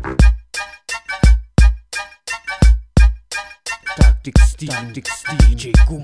DJ Kuma,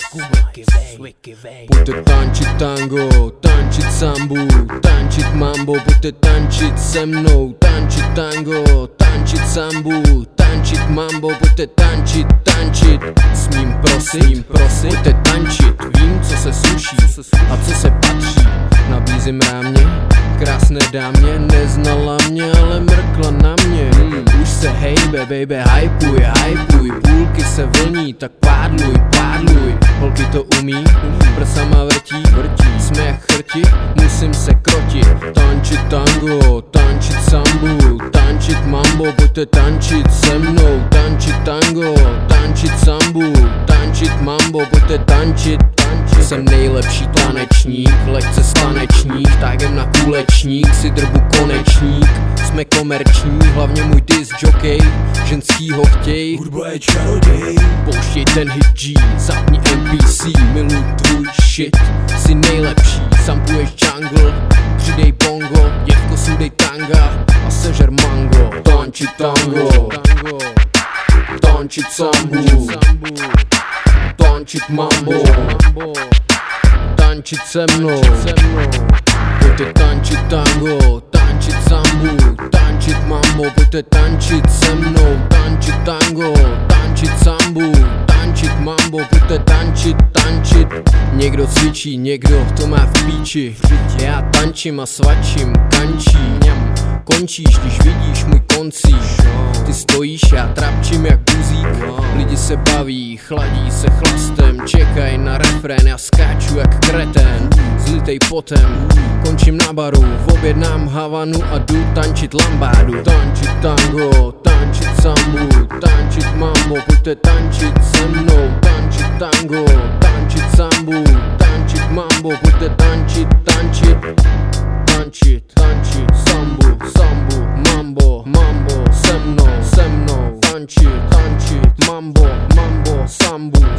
pojďte tančit tango, tančit sambu, tančit mambo, pojďte tančit se mnou, tančit tango, tančit sambu, tančit mambo, pojďte tančit, smím prosit, pojďte tančit, vím, co se sluší a co se patří, nabízím rámě, krásné dámě, neznala mě, ale mrkla na mě, už se hejbe, baby, hypuj, půlky se vlní, tak pádluj, holky to umí, prsama vrtí, jsme jak chrti, musím se krotit, tančit tango, tančit sambu, tančit mambo, pojďte tančit se mnou, tančit tango, tančit sambu, tančit mambo, pojďte tančit, jsem nejlepší tanečník, lehce stanečník, tágem na kulečník, si drbu konečník, jsme komerční, hlavně můj disc jockey, ženskýho chtěj, hudba je čaroděj, pouštěj ten hit G, zapni NPC, miluj tvůj shit, jsi nejlepší, sampuješ jungle, přidej bongo, děvko sudej tanga a sežer mango, tančit tango, tančit sambu, tančit mambo, tančit se mnou, pojďte tančit tango, tančit sambu, tančit mambo, pojďte tančit se mnou, tančit tango, tančit sambu, tančit mambo, pojďte tančit, někdo cvičí, někdo to má v píči, já tančím a svačím, končíš, když vidíš můj koncíš, ty stojíš, já trapčím jak buzík, lidi se baví, chladí se chlastem, čekaj na refrén, já skáču jak kretén, zlitej potem, končím na baru, objednám Havanu a jdu tančit lambádu, tančit tango, tančit sambu, tančit mambo, pojďte tančit se mnou, tančit tango, tančit sambu, tančit mambo, pojďte tančit, sambu, mambo, se mnou, tančit, mambo, sambu,